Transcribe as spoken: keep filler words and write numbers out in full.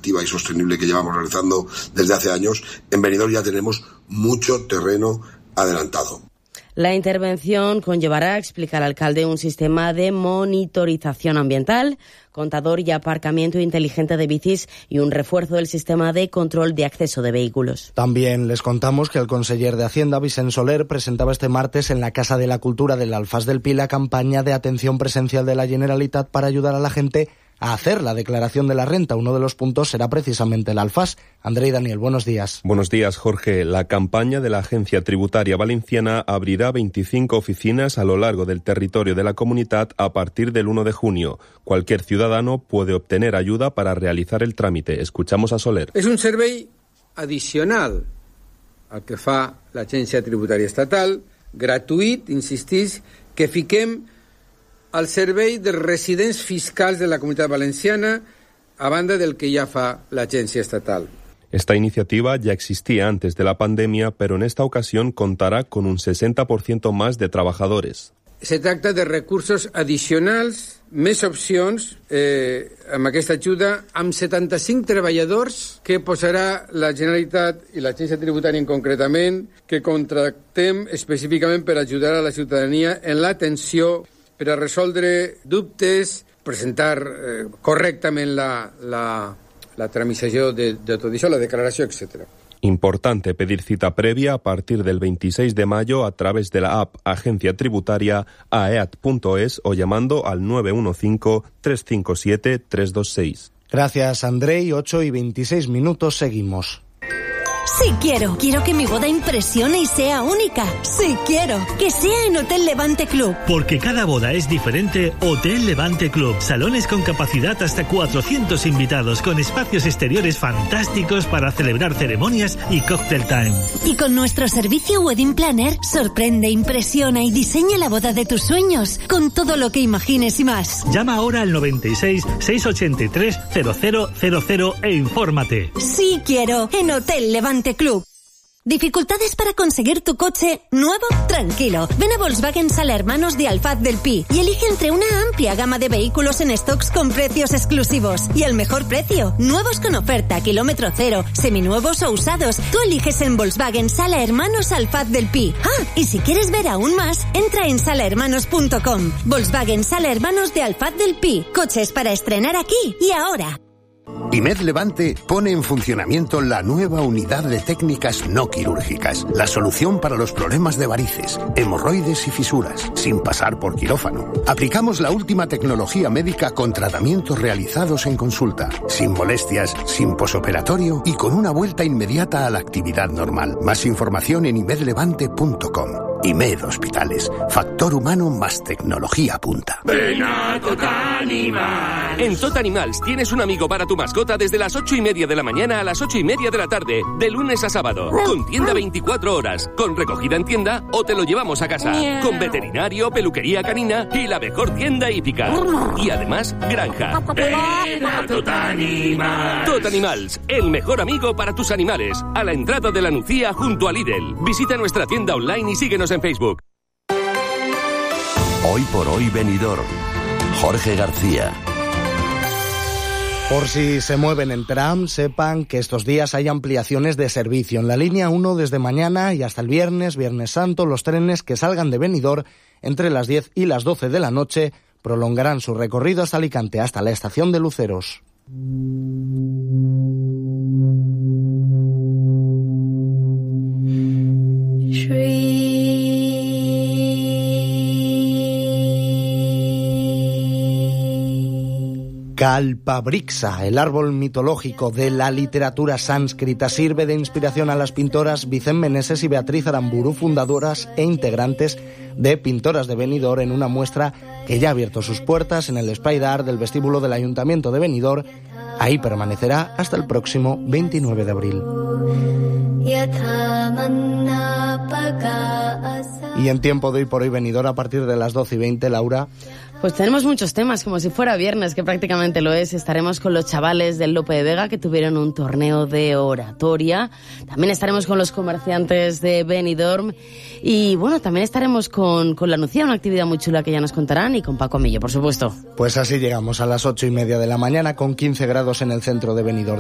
activa y sostenible que llevamos realizando desde hace años, en Benidorm ya tenemos mucho terreno adelantado. La intervención conllevará, explica el alcalde, un sistema de monitorización ambiental, contador y aparcamiento inteligente de bicis y un refuerzo del sistema de control de acceso de vehículos. También les contamos que el conseller de Hacienda, Vicent Soler, presentaba este martes en la Casa de la Cultura del Alfàs del Pi la campaña de atención presencial de la Generalitat para ayudar a la gente a hacer la declaración de la renta. Uno de los puntos será precisamente el Alfàs. André y Daniel, buenos días. Buenos días, Jorge. La campaña de la Agencia Tributaria Valenciana abrirá veinticinco oficinas a lo largo del territorio de la comunidad a partir del uno de junio. Cualquier ciudadano puede obtener ayuda para realizar el trámite. Escuchamos a Soler. És un servei addicional al que fa l'Agència Tributària Estatal, gratuït, insistís, que fiquem al servei dels residents fiscals de la Comunitat Valenciana, a banda del que ja fa l'Agència Estatal. Esta iniciativa ya existía antes de la pandemia, pero en esta ocasión contará con un sesenta por ciento más de trabajadores. Se tracta de recursos addicionals, més opcions, eh, amb aquesta ajuda, amb setanta-cinc treballadors que posarà la Generalitat i l'Agència Tributària concretament, que contractem específicament per ajudar a la ciutadania en l'atenció, per a resoldre dubtes, presentar eh, correctament la, la, la tramitació de, de tot això, la declaració, etcétera. Importante pedir cita previa a partir del veintiséis de mayo a través de la app Agencia Tributaria a e a t punto es o llamando al nueve uno cinco, tres cinco siete, tres dos seis. Gracias, André. ocho y veintiséis minutos, seguimos. Sí quiero. Quiero que mi boda impresione y sea única. Sí quiero. Que sea en Hotel Levante Club. Porque cada boda es diferente, Hotel Levante Club. Salones con capacidad hasta cuatrocientos invitados, con espacios exteriores fantásticos para celebrar ceremonias y cocktail time. Y con nuestro servicio Wedding Planner, sorprende, impresiona y diseña la boda de tus sueños, con todo lo que imagines y más. Llama ahora al noventa y seis, seiscientos ochenta y tres, cero cero cero cero e infórmate. Sí quiero. En Hotel Levante Club. ¿Dificultades para conseguir tu coche nuevo? Tranquilo. Ven a Volkswagen Sala Hermanos de Alfàs del Pi y elige entre una amplia gama de vehículos en stocks con precios exclusivos. Y al mejor precio. Nuevos con oferta, kilómetro cero, seminuevos o usados. Tú eliges en Volkswagen Sala Hermanos Alfàs del Pi. Ah, y si quieres ver aún más, entra en sala hermanos punto com. Volkswagen Sala Hermanos de Alfàs del Pi. Coches para estrenar aquí y ahora. IMED Levante pone en funcionamiento la nueva unidad de técnicas no quirúrgicas, la solución para los problemas de varices, hemorroides y fisuras, sin pasar por quirófano. Aplicamos la última tecnología médica con tratamientos realizados en consulta, sin molestias, sin posoperatorio y con una vuelta inmediata a la actividad normal. Más información en imed levante punto com. IMED Hospitales, factor humano más tecnología punta. Ven a Totanimal. En Totanimals tienes un amigo para tu mascota desde las ocho y media de la mañana a las ocho y media de la tarde, de lunes a sábado, con tienda veinticuatro horas, con recogida en tienda o te lo llevamos a casa, con veterinario, peluquería canina y la mejor tienda hípica. Y además, granja. Ven a Totanimals. Totanimals, el mejor amigo para tus animales, a la entrada de la Nucía junto a Lidl. Visita nuestra tienda online y síguenos en Facebook. Hoy por hoy Benidorm. Jorge García. Por si se mueven en tram, sepan que estos días hay ampliaciones de servicio. En la línea uno desde mañana y hasta el viernes, Viernes Santo, los trenes que salgan de Benidorm entre las diez y las doce de la noche prolongarán su recorrido hasta Alicante, hasta la estación de Luceros. Kalpabrixa, el árbol mitológico de la literatura sánscrita, sirve de inspiración a las pintoras Vicent Meneses y Beatriz Aramburu, fundadoras e integrantes de Pintoras de Benidorm, en una muestra que ya ha abierto sus puertas en el Espai d'Art del vestíbulo del Ayuntamiento de Benidorm. Ahí permanecerá hasta el próximo veintinueve de abril. Y en tiempo de Hoy por Hoy Benidorm, a partir de las doce y veinte, Laura. Pues tenemos muchos temas, como si fuera viernes, que prácticamente lo es. Estaremos con los chavales del Lope de Vega, que tuvieron un torneo de oratoria. También estaremos con los comerciantes de Benidorm. Y bueno, también estaremos con, con la Nucía, una actividad muy chula que ya nos contarán, y con Paco Millo, por supuesto. Pues así llegamos a las ocho y media de la mañana, con quince grados en el centro de Benidorm.